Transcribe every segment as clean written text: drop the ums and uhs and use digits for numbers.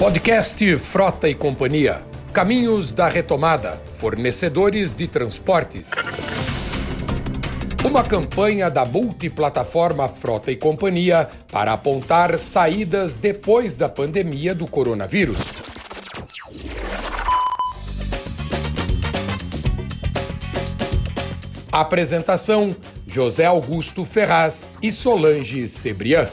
Podcast Frota e Companhia. Caminhos da Retomada. Fornecedores de transportes. Uma campanha da multiplataforma Frota e Companhia para apontar saídas depois da pandemia do coronavírus. Apresentação: José Augusto Ferraz e Solange Cebrián.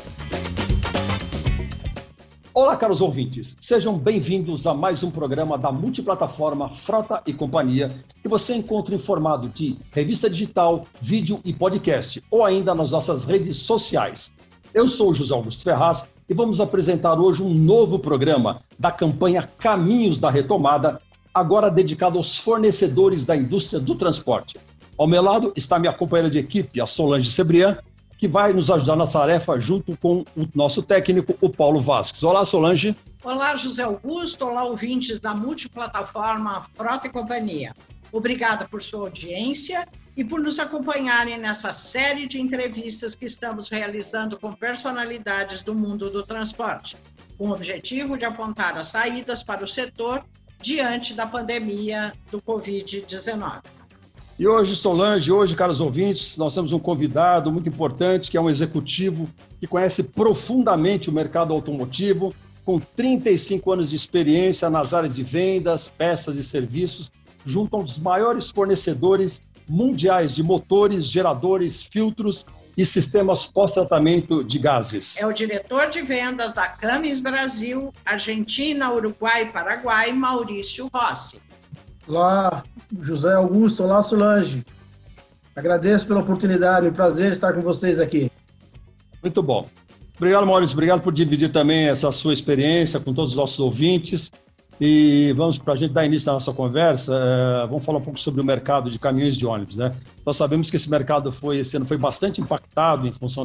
Olá, caros ouvintes. Sejam bem-vindos a mais um programa da multiplataforma Frota e Companhia, que você encontra em formato de revista digital, vídeo e podcast, ou ainda nas nossas redes sociais. Eu sou o José Augusto Ferraz e vamos apresentar hoje um novo programa da campanha Caminhos da Retomada, agora dedicado aos fornecedores da indústria do transporte. Ao meu lado está minha companheira de equipe, a Solange Cebrián, que vai nos ajudar na tarefa junto com o nosso técnico, o Paulo Vasques. Olá, Solange. Olá, José Augusto. Olá, ouvintes da multiplataforma Frota e Companhia. Obrigada por sua audiência e por nos acompanharem nessa série de entrevistas que estamos realizando com personalidades do mundo do transporte, com o objetivo de apontar as saídas para o setor diante da pandemia do Covid-19. E hoje, Solange, caros ouvintes, nós temos um convidado muito importante, que é um executivo que conhece profundamente o mercado automotivo, com 35 anos de experiência nas áreas de vendas, peças e serviços, junto a um dos maiores fornecedores mundiais de motores, geradores, filtros e sistemas pós-tratamento de gases. É o diretor de vendas da Cummins Brasil, Argentina, Uruguai e Paraguai, Maurício Rossi. Olá, José Augusto. Olá, Solange. Agradeço pela oportunidade, um prazer estar com vocês aqui. Muito bom. Obrigado, Maurício. Obrigado por dividir também essa sua experiência com todos os nossos ouvintes. E vamos, para a gente dar início à nossa conversa, vamos falar um pouco sobre o mercado de caminhões de ônibus, né? Nós sabemos que esse mercado esse ano foi bastante impactado em função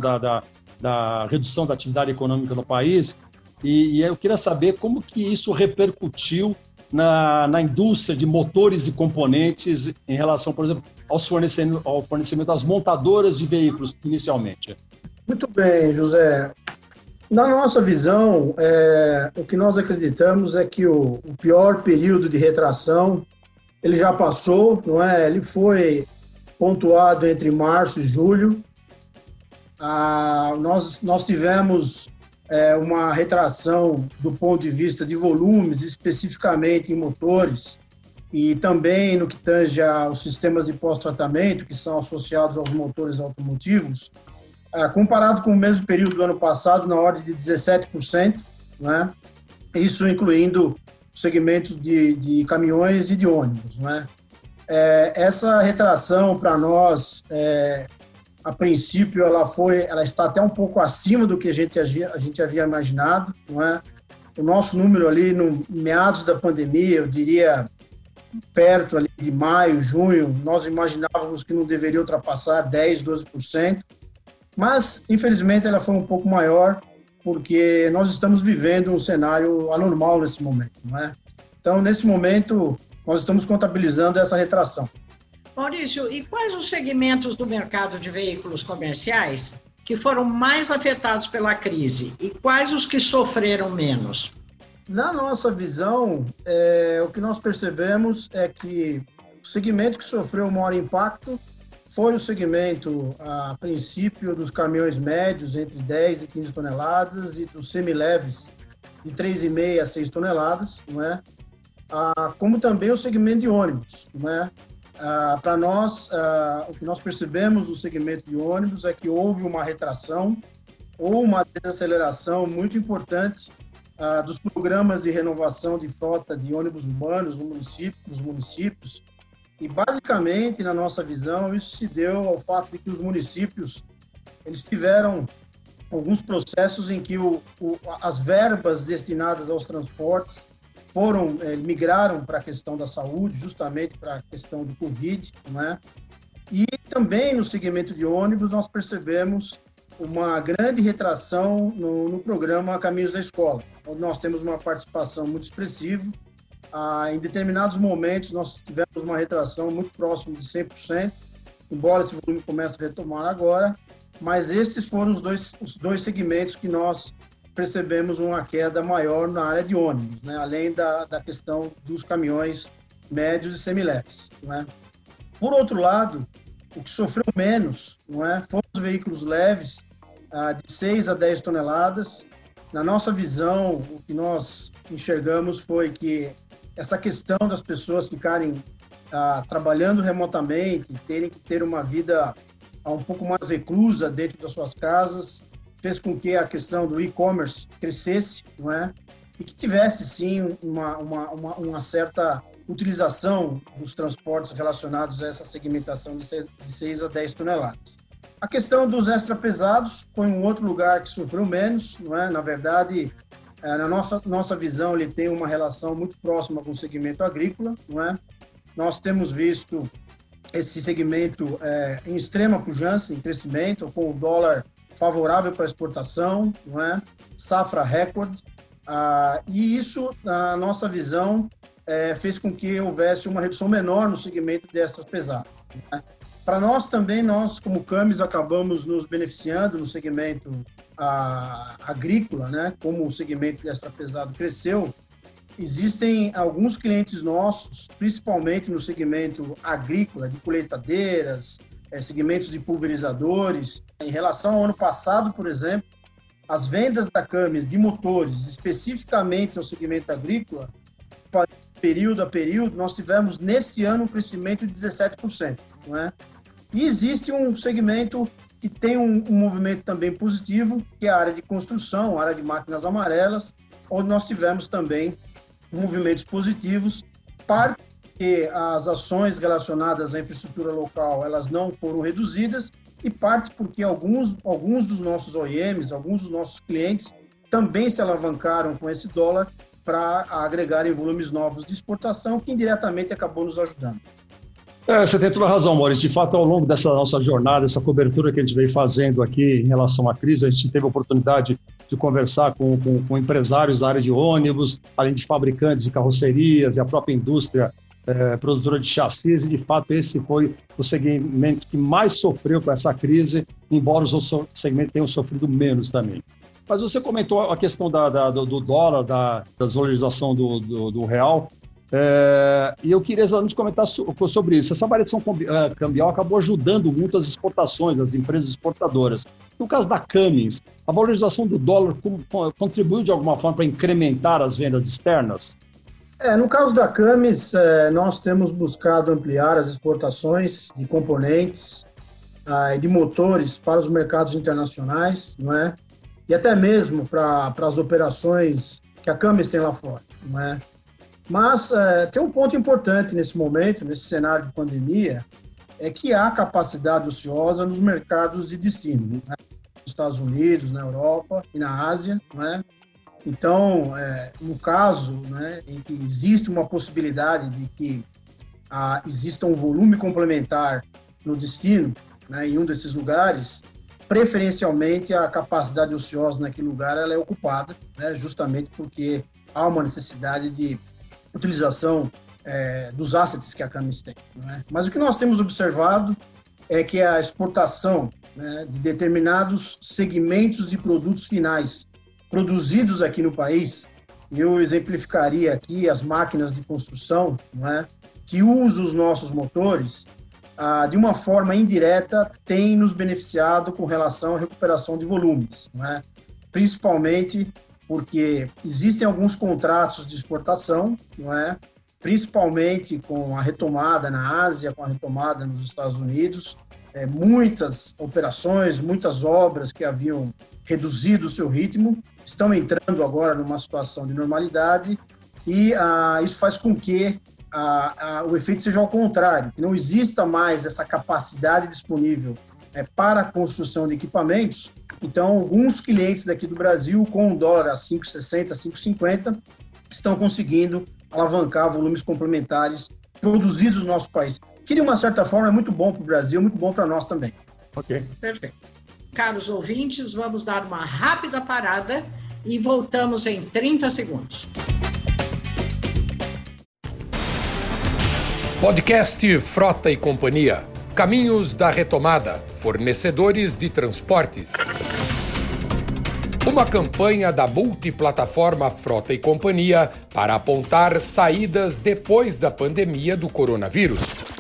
da redução da atividade econômica no país. E eu queria saber como que isso repercutiu na indústria de motores e componentes em relação, por exemplo, ao fornecimento das montadoras de veículos inicialmente. Muito bem, José. Na nossa visão, o que nós acreditamos é que o pior período de retração ele já passou, não é? Ele foi pontuado entre março e julho. Nós tivemos uma retração do ponto de vista de volumes, especificamente em motores, e também no que tange aos sistemas de pós-tratamento, que são associados aos motores automotivos, comparado com o mesmo período do ano passado, na ordem de 17%, né? Isso incluindo o segmento de caminhões e de ônibus, né? Essa retração, para nós, a princípio, ela está até um pouco acima do que a gente havia imaginado, não é? O nosso número ali, no meados da pandemia, eu diria, perto ali de maio, junho, nós imaginávamos que não deveria ultrapassar 10%, 12%, mas, infelizmente, ela foi um pouco maior, porque nós estamos vivendo um cenário anormal nesse momento, não é? Então, nesse momento, nós estamos contabilizando essa retração. Maurício, e quais os segmentos do mercado de veículos comerciais que foram mais afetados pela crise e quais os que sofreram menos? Na nossa visão, o que nós percebemos é que o segmento que sofreu o maior impacto foi o segmento, a princípio, dos caminhões médios entre 10 e 15 toneladas e dos semileves de 3,5 a 6 toneladas, não é? Como também o segmento de ônibus, não é? Para nós, o que nós percebemos no segmento de ônibus é que houve uma retração ou uma desaceleração muito importante dos programas de renovação de frota de ônibus urbanos nos municípios. E, basicamente, na nossa visão, isso se deu ao fato de que os municípios eles tiveram alguns processos em que as verbas destinadas aos transportes migraram para a questão da saúde, justamente para a questão do Covid, né? E também no segmento de ônibus nós percebemos uma grande retração no programa Caminhos da Escola, onde nós temos uma participação muito expressiva. Em determinados momentos nós tivemos uma retração muito próxima de 100%, embora esse volume comece a retomar agora, mas esses foram os dois segmentos que nós percebemos uma queda maior na área de ônibus, né? Além da questão dos caminhões médios e semileves, não é? Por outro lado, o que sofreu menos, não é, foram os veículos leves, de 6 a 10 toneladas. Na nossa visão, o que nós enxergamos foi que essa questão das pessoas ficarem trabalhando remotamente, terem que ter uma vida um pouco mais reclusa dentro das suas casas, fez com que a questão do e-commerce crescesse, não é? E que tivesse, sim, uma certa utilização dos transportes relacionados a essa segmentação de 6 a 10 toneladas. A questão dos extrapesados foi um outro lugar que sofreu menos, não é? Na verdade, na nossa visão, ele tem uma relação muito próxima com o segmento agrícola, não é? Nós temos visto esse segmento em extrema pujança, em crescimento, com o dólar favorável para a exportação, não é? Safra recorde, e isso, na nossa visão, fez com que houvesse uma redução menor no segmento de extras pesados. Né? Para nós também, nós como Camis acabamos nos beneficiando no segmento agrícola, né? Como o segmento de extra pesado cresceu, existem alguns clientes nossos, principalmente no segmento agrícola, de colheitadeiras, segmentos de pulverizadores. Em relação ao ano passado, por exemplo, as vendas da Camis de motores, especificamente no segmento agrícola, período a período, nós tivemos neste ano um crescimento de 17%. Não é? E existe um segmento que tem um movimento também positivo, que é a área de construção, a área de máquinas amarelas, onde nós tivemos também movimentos positivos, parte que as ações relacionadas à infraestrutura local elas não foram reduzidas e parte porque alguns dos nossos OEMs, alguns dos nossos clientes também se alavancaram com esse dólar para agregarem volumes novos de exportação, que indiretamente acabou nos ajudando. Você tem toda a razão, Maurício. De fato, ao longo dessa nossa jornada, essa cobertura que a gente veio fazendo aqui em relação à crise, a gente teve a oportunidade de conversar com empresários da área de ônibus, além de fabricantes de carrocerias e a própria indústria produtora de chassis, e de fato esse foi o segmento que mais sofreu com essa crise, embora os outros segmentos tenham sofrido menos também. Mas você comentou a questão do dólar, da desvalorização do real, e eu queria exatamente comentar sobre isso. Essa variação cambial acabou ajudando muito as exportações, as empresas exportadoras. No caso da Camis, a valorização do dólar contribuiu de alguma forma para incrementar as vendas externas? No caso da Camis, nós temos buscado ampliar as exportações de componentes e de motores para os mercados internacionais, não é? E até mesmo para as operações que a Camis tem lá fora, não é? Mas tem um ponto importante nesse momento, nesse cenário de pandemia, é que há capacidade ociosa nos mercados de destino, né? Nos Estados Unidos, na Europa e na Ásia, não é? Então, no caso, né, em que existe uma possibilidade de que exista um volume complementar no destino, né, em um desses lugares, preferencialmente a capacidade ociosa naquele lugar ela é ocupada, né, justamente porque há uma necessidade de utilização dos assets que a Camis tem. Né? Mas o que nós temos observado é que a exportação, né, de determinados segmentos de produtos finais produzidos aqui no país, eu exemplificaria aqui as máquinas de construção, não é, que usam os nossos motores, de uma forma indireta, tem nos beneficiado com relação à recuperação de volumes, não é? Principalmente porque existem alguns contratos de exportação, não é? Principalmente com a retomada na Ásia, com a retomada nos Estados Unidos, muitas operações, muitas obras que haviam reduzido o seu ritmo, estão entrando agora numa situação de normalidade e isso faz com que o efeito seja ao contrário, que não exista mais essa capacidade disponível para a construção de equipamentos. Então, alguns clientes daqui do Brasil, com o dólar a 5,60, 5,50, estão conseguindo alavancar volumes complementares produzidos no nosso país, que de uma certa forma é muito bom para o Brasil, muito bom para nós também. Ok. Perfeito. Caros ouvintes, vamos dar uma rápida parada e voltamos em 30 segundos. Podcast Frota e Companhia. Caminhos da retomada. Fornecedores de transportes. Uma campanha da multiplataforma Frota e Companhia para apontar saídas depois da pandemia do coronavírus.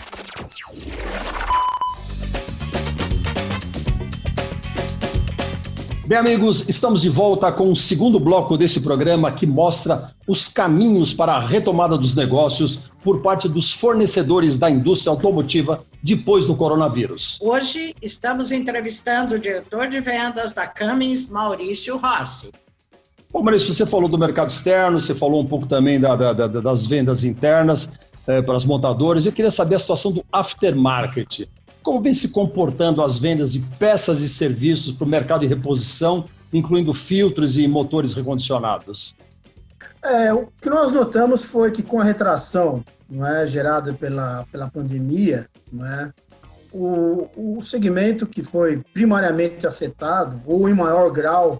Bem, amigos, estamos de volta com o segundo bloco desse programa que mostra os caminhos para a retomada dos negócios por parte dos fornecedores da indústria automotiva depois do coronavírus. Hoje estamos entrevistando o diretor de vendas da Cummins, Maurício Rossi. Bom, Maurício, você falou do mercado externo, você falou um pouco também das vendas internas para as montadoras. Eu queria saber a situação do aftermarket. Como vem se comportando as vendas de peças e serviços para o mercado de reposição, incluindo filtros e motores recondicionados? O que nós notamos foi que com a retração gerada pela pandemia, o segmento que foi primariamente afetado, ou em maior grau,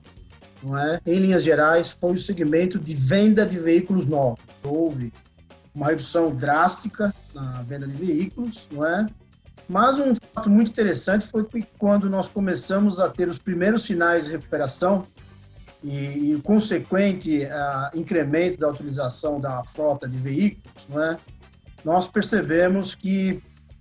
em linhas gerais, foi o segmento de venda de veículos novos. Houve uma redução drástica na venda de veículos, Mas um fato muito interessante foi que quando nós começamos a ter os primeiros sinais de recuperação e o consequente incremento da utilização da frota de veículos, nós percebemos que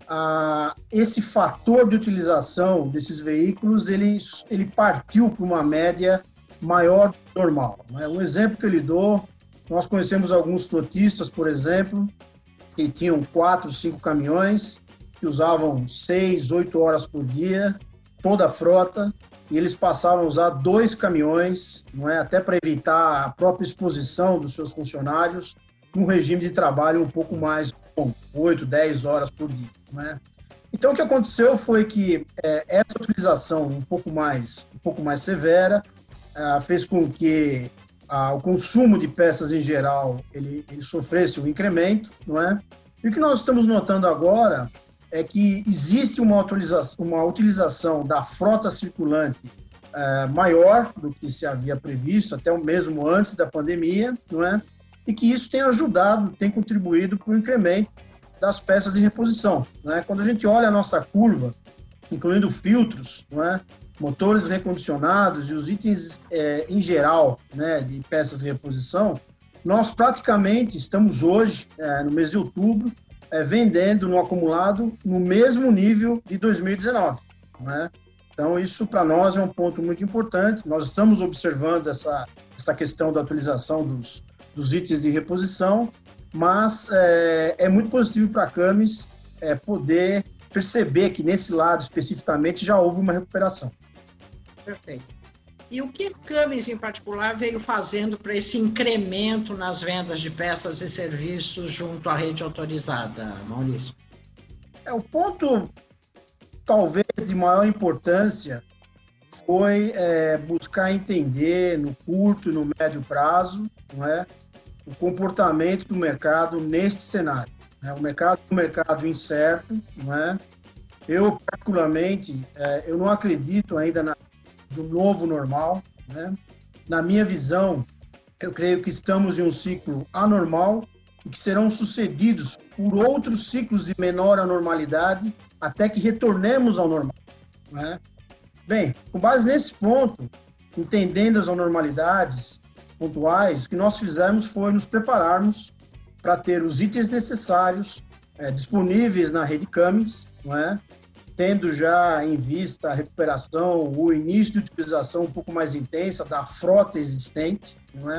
esse fator de utilização desses veículos ele partiu para uma média maior do que normal. Um exemplo que eu lhe dou, nós conhecemos alguns frotistas, por exemplo, que tinham 4, 5 caminhões, que usavam 6, 8 horas por dia, toda a frota, e eles passavam a usar 2 caminhões, até para evitar a própria exposição dos seus funcionários, num regime de trabalho um pouco mais longo, 8, 10 horas por dia. Então, o que aconteceu foi que essa utilização um pouco mais severa fez com que o consumo de peças em geral ele sofresse um incremento, E o que nós estamos notando agora é que existe uma utilização da frota circulante maior do que se havia previsto, até mesmo antes da pandemia, E que isso tem ajudado, tem contribuído para o incremento das peças de reposição. Quando a gente olha a nossa curva, incluindo filtros, motores recondicionados e os itens em geral, de peças de reposição, nós praticamente estamos hoje, no mês de outubro, vendendo no acumulado no mesmo nível de 2019. Então, isso para nós é um ponto muito importante. Nós estamos observando essa questão da atualização dos itens de reposição, mas é muito positivo para a Cummins poder perceber que nesse lado especificamente já houve uma recuperação. Perfeito. E o que a Cummins, em particular, veio fazendo para esse incremento nas vendas de peças e serviços junto à rede autorizada, Maurício? O ponto, talvez, de maior importância foi buscar entender, no curto e no médio prazo, o comportamento do mercado neste cenário. O mercado é um mercado incerto, Eu, particularmente, eu não acredito ainda do novo normal, Na minha visão, eu creio que estamos em um ciclo anormal e que serão sucedidos por outros ciclos de menor anormalidade até que retornemos ao normal, Bem, com base nesse ponto, entendendo as anormalidades pontuais, o que nós fizemos foi nos prepararmos para ter os itens necessários disponíveis na rede Cummins, tendo já em vista a recuperação, o início de utilização um pouco mais intensa da frota existente,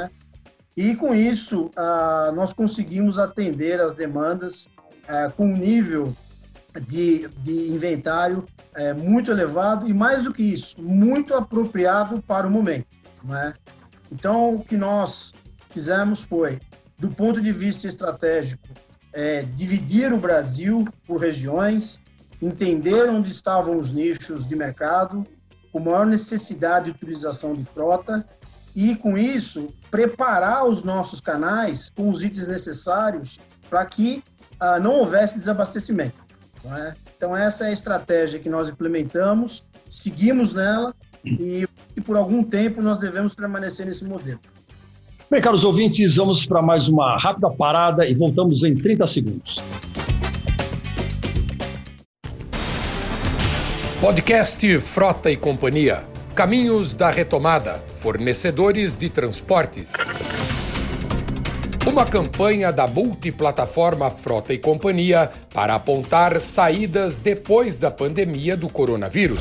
E com isso, nós conseguimos atender as demandas com um nível de inventário muito elevado e, mais do que isso, muito apropriado para o momento, Então, o que nós fizemos foi, do ponto de vista estratégico, dividir o Brasil por regiões, entender onde estavam os nichos de mercado, com maior necessidade de utilização de frota e, com isso, preparar os nossos canais com os itens necessários para que não houvesse desabastecimento. Então, essa é a estratégia que nós implementamos, seguimos nela e por algum tempo nós devemos permanecer nesse modelo. Bem, caros ouvintes, vamos para mais uma rápida parada e voltamos em 30 segundos. Podcast Frota e Companhia. Caminhos da retomada, fornecedores de transportes. Uma campanha da multiplataforma Frota e Companhia para apontar saídas depois da pandemia do coronavírus.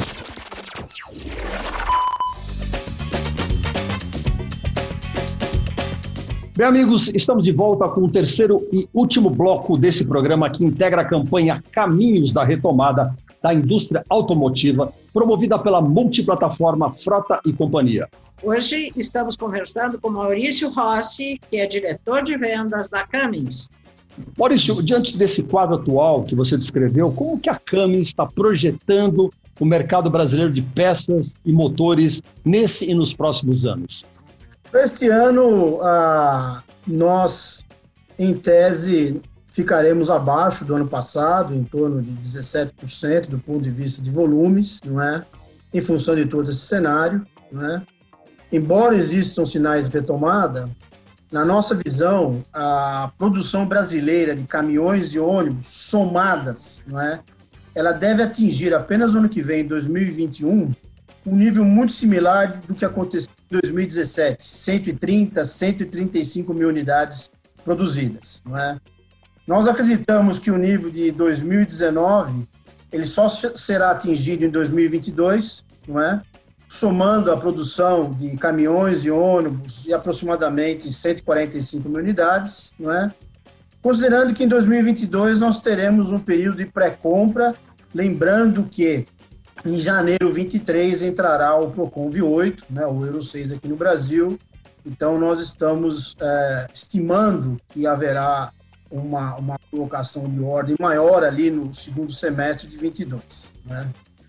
Bem, amigos, estamos de volta com o terceiro e último bloco desse programa que integra a campanha Caminhos da Retomada da Indústria Automotiva, promovida pela multiplataforma Frota e Companhia. Hoje estamos conversando com Maurício Rossi, que é diretor de vendas da Cummins. Maurício, diante desse quadro atual que você descreveu, como que a Cummins está projetando o mercado brasileiro de peças e motores nesse e nos próximos anos? Este ano, nós, em tese, ficaremos abaixo do ano passado, em torno de 17% do ponto de vista de volumes, não é? Em função de todo esse cenário, não é? Embora existam sinais de retomada, na nossa visão, a produção brasileira de caminhões e ônibus somadas, não é? Ela deve atingir apenas no ano que vem, em 2021, um nível muito similar do que aconteceu em 2017, 130, 135 mil unidades produzidas, não é? Nós acreditamos que o nível de 2019 ele só será atingido em 2022, não é? Somando a produção de caminhões e ônibus de aproximadamente 145 mil unidades, não é? Considerando que em 2022 nós teremos um período de pré-compra, lembrando que em janeiro 23 entrará o Procon V8, né, o Euro 6 aqui no Brasil, então nós estamos estimando que haverá uma colocação de ordem maior ali no segundo semestre de 22. Né?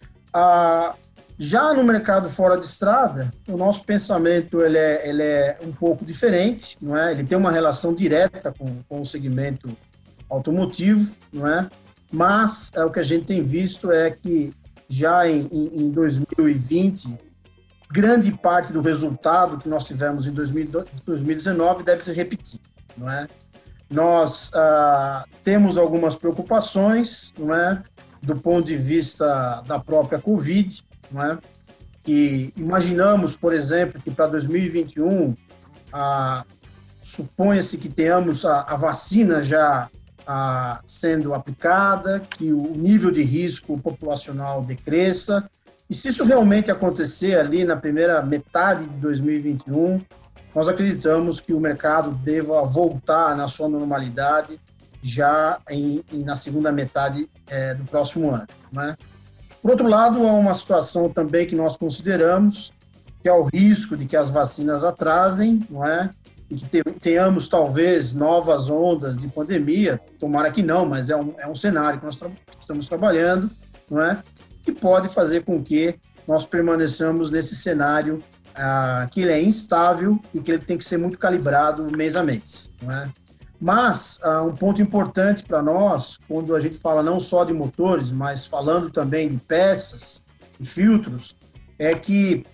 Já no mercado fora de estrada, o nosso pensamento ele é um pouco diferente, não é? Ele tem uma relação direta com o segmento automotivo, não é? Mas o que a gente tem visto é que já em 2020, grande parte do resultado que nós tivemos em 2019 deve se repetir, não é? Nós temos algumas preocupações, não é? Do ponto de vista da própria Covid, não é? Que imaginamos, por exemplo, que para 2021 suponha-se que tenhamos a vacina já sendo aplicada, que o nível de risco populacional decresça, e se isso realmente acontecer ali na primeira metade de 2021, nós acreditamos que o mercado deva voltar na sua normalidade já na segunda metade do próximo ano, né? Por outro lado, há uma situação também que nós consideramos, que é o risco de que as vacinas atrasem, não é? E que tenhamos talvez novas ondas de pandemia, tomara que não, mas é um cenário que nós estamos trabalhando, não é? Que pode fazer com que nós permaneçamos nesse cenário que ele é instável e que ele tem que ser muito calibrado mês a mês, não é? Mas um ponto importante para nós, quando a gente fala não só de motores, mas falando também de peças e filtros, é que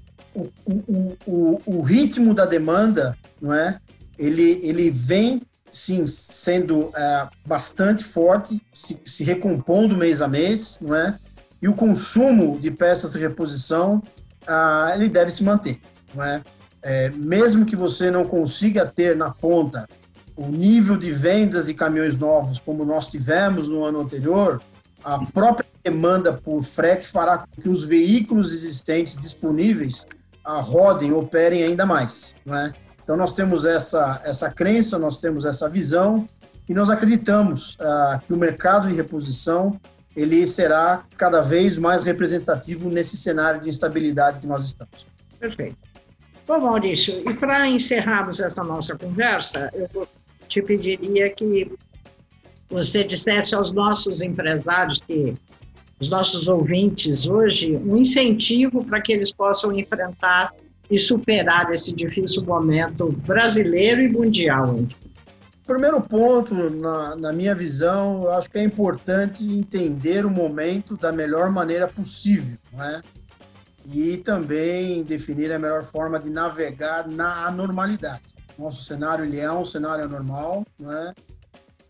o ritmo da demanda, não é? Ele vem, sim, sendo bastante forte, se recompondo mês a mês, não é? E o consumo de peças de reposição, ele deve se manter, não é? Mesmo que você não consiga ter na ponta o nível de vendas de caminhões novos como nós tivemos no ano anterior, a própria demanda por frete fará com que os veículos existentes disponíveis rodem, operem ainda mais, não é? Então nós temos essa crença, nós temos essa visão e nós acreditamos que o mercado de reposição ele será cada vez mais representativo nesse cenário de instabilidade que nós estamos. Perfeito. Bom, Maurício, e para encerrarmos essa nossa conversa, eu te pediria que você dissesse aos nossos empresários, os nossos ouvintes hoje, um incentivo para que eles possam enfrentar e superar esse difícil momento brasileiro e mundial. Primeiro ponto, na minha visão, eu acho que é importante entender o momento da melhor maneira possível, não é? E também definir a melhor forma de navegar na anormalidade. Nosso cenário ele é um cenário anormal, não é?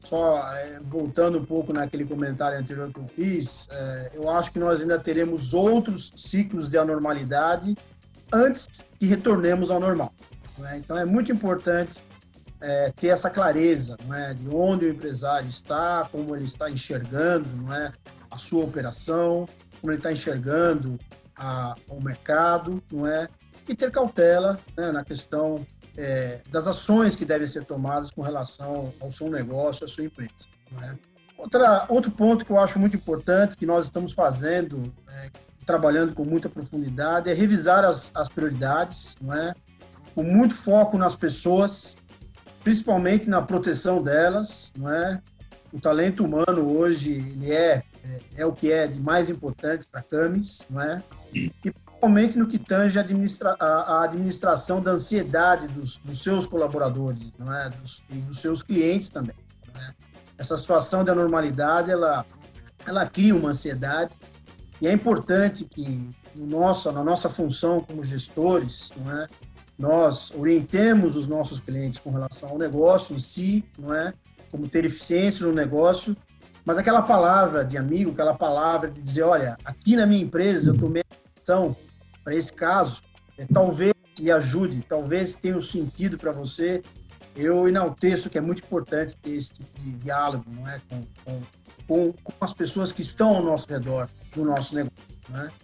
só voltando um pouco naquele comentário anterior que eu fiz, eu acho que nós ainda teremos outros ciclos de anormalidade antes que retornemos ao normal. Né? Então, é muito importante ter essa clareza, não é? De onde o empresário está, como ele está enxergando, não é? A sua operação, como ele está enxergando o mercado, não é? E ter cautela, né, na questão das ações que devem ser tomadas com relação ao seu negócio, à sua empresa. Não é? Outro ponto que eu acho muito importante, que nós estamos fazendo, trabalhando com muita profundidade, é revisar as prioridades, não é? Com muito foco nas pessoas, principalmente na proteção delas, não é? O talento humano hoje ele é o que é de mais importante para a Camis, não é? E principalmente no que tange a administração da ansiedade dos seus colaboradores, não é? E dos seus clientes também. Não é? Essa situação de anormalidade, ela cria uma ansiedade e é importante que na nossa função como gestores, não é? Nós orientemos os nossos clientes com relação ao negócio em si, não é? Como ter eficiência no negócio, mas aquela palavra de amigo, aquela palavra de dizer, olha, aqui na minha empresa eu tomei ação para esse caso, talvez te ajude, talvez tenha um sentido para você. Eu enalteço que é muito importante ter esse tipo de diálogo, não é? Com as pessoas que estão ao nosso redor, do nosso negócio, não é?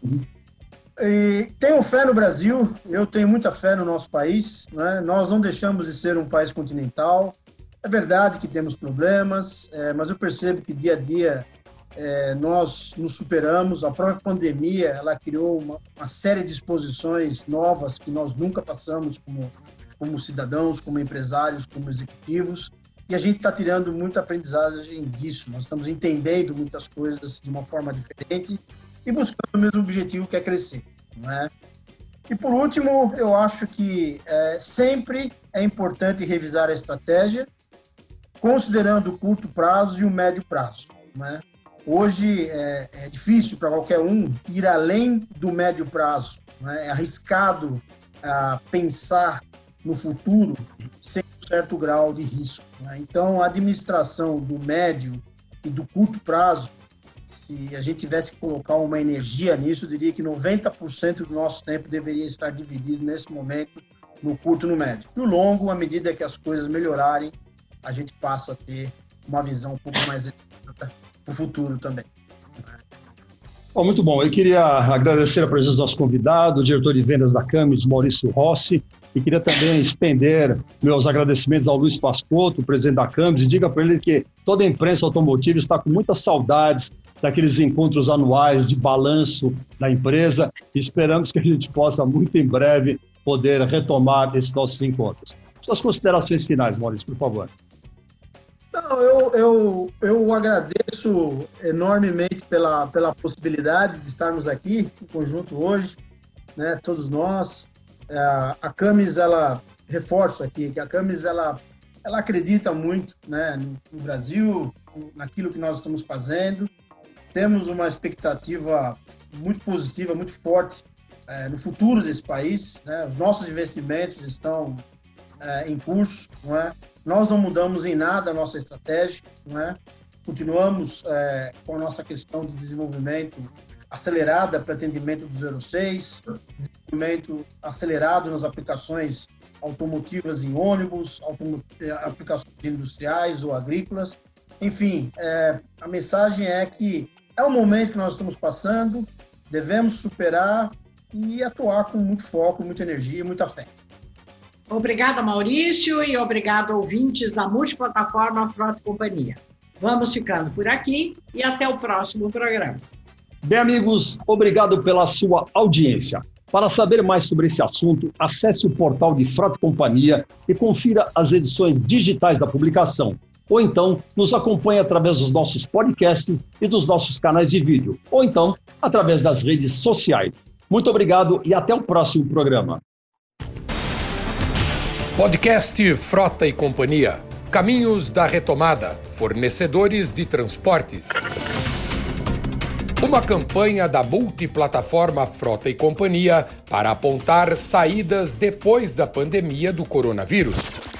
E tenho fé no Brasil, eu tenho muita fé no nosso país, né? Nós não deixamos de ser um país continental. É verdade que temos problemas, mas eu percebo que dia a dia nós nos superamos. A própria pandemia, ela criou uma série de exposições novas que nós nunca passamos como cidadãos, como empresários, como executivos, e a gente está tirando muita aprendizagem disso. Nós estamos entendendo muitas coisas de uma forma diferente e buscando o mesmo objetivo, que é crescer, não é? E, por último, eu acho que sempre é importante revisar a estratégia, considerando o curto prazo e o médio prazo, não é? Hoje é difícil para qualquer um ir além do médio prazo, não é? É arriscado pensar no futuro sem um certo grau de risco, não é? Então, a administração do médio e do curto prazo, se a gente tivesse que colocar uma energia nisso, eu diria que 90% do nosso tempo deveria estar dividido nesse momento no curto e no médio. E o longo, à medida que as coisas melhorarem, a gente passa a ter uma visão um pouco mais para o futuro também. Bom, muito bom. Eu queria agradecer a presença do nosso convidado, o diretor de vendas da Camis, Maurício Rossi, e queria também estender meus agradecimentos ao Luiz Pascotto, presidente da Camis, e diga para ele que toda a imprensa automotiva está com muitas saudades daqueles encontros anuais de balanço da empresa, e esperamos que a gente possa, muito em breve, poder retomar esses nossos encontros. Suas considerações finais, Maurício, por favor. Não, eu agradeço enormemente pela possibilidade de estarmos aqui em conjunto hoje, né, todos nós. A Camis, ela, reforço aqui, que a Camis, ela acredita muito, né, no Brasil, naquilo que nós estamos fazendo. Temos uma expectativa muito positiva, muito forte no futuro desse país, né? Os nossos investimentos estão em curso, não é? Nós não mudamos em nada a nossa estratégia, não é? Continuamos com a nossa questão de desenvolvimento acelerada para atendimento do Zero 6, desenvolvimento acelerado nas aplicações automotivas em ônibus, aplicações industriais ou agrícolas. Enfim, a mensagem é que é o momento que nós estamos passando, devemos superar e atuar com muito foco, muita energia e muita fé. Obrigada, Maurício, e obrigado, ouvintes da Multiplataforma Frota e Companhia. Vamos ficando por aqui e até o próximo programa. Bem, amigos, obrigado pela sua audiência. Para saber mais sobre esse assunto, acesse o portal de Frota e Companhia e confira as edições digitais da publicação. Ou então, nos acompanhe através dos nossos podcasts e dos nossos canais de vídeo. Ou então, através das redes sociais. Muito obrigado e até o próximo programa. Podcast Frota e Companhia. Caminhos da retomada. Fornecedores de transportes. Uma campanha da multiplataforma Frota e Companhia para apontar saídas depois da pandemia do coronavírus.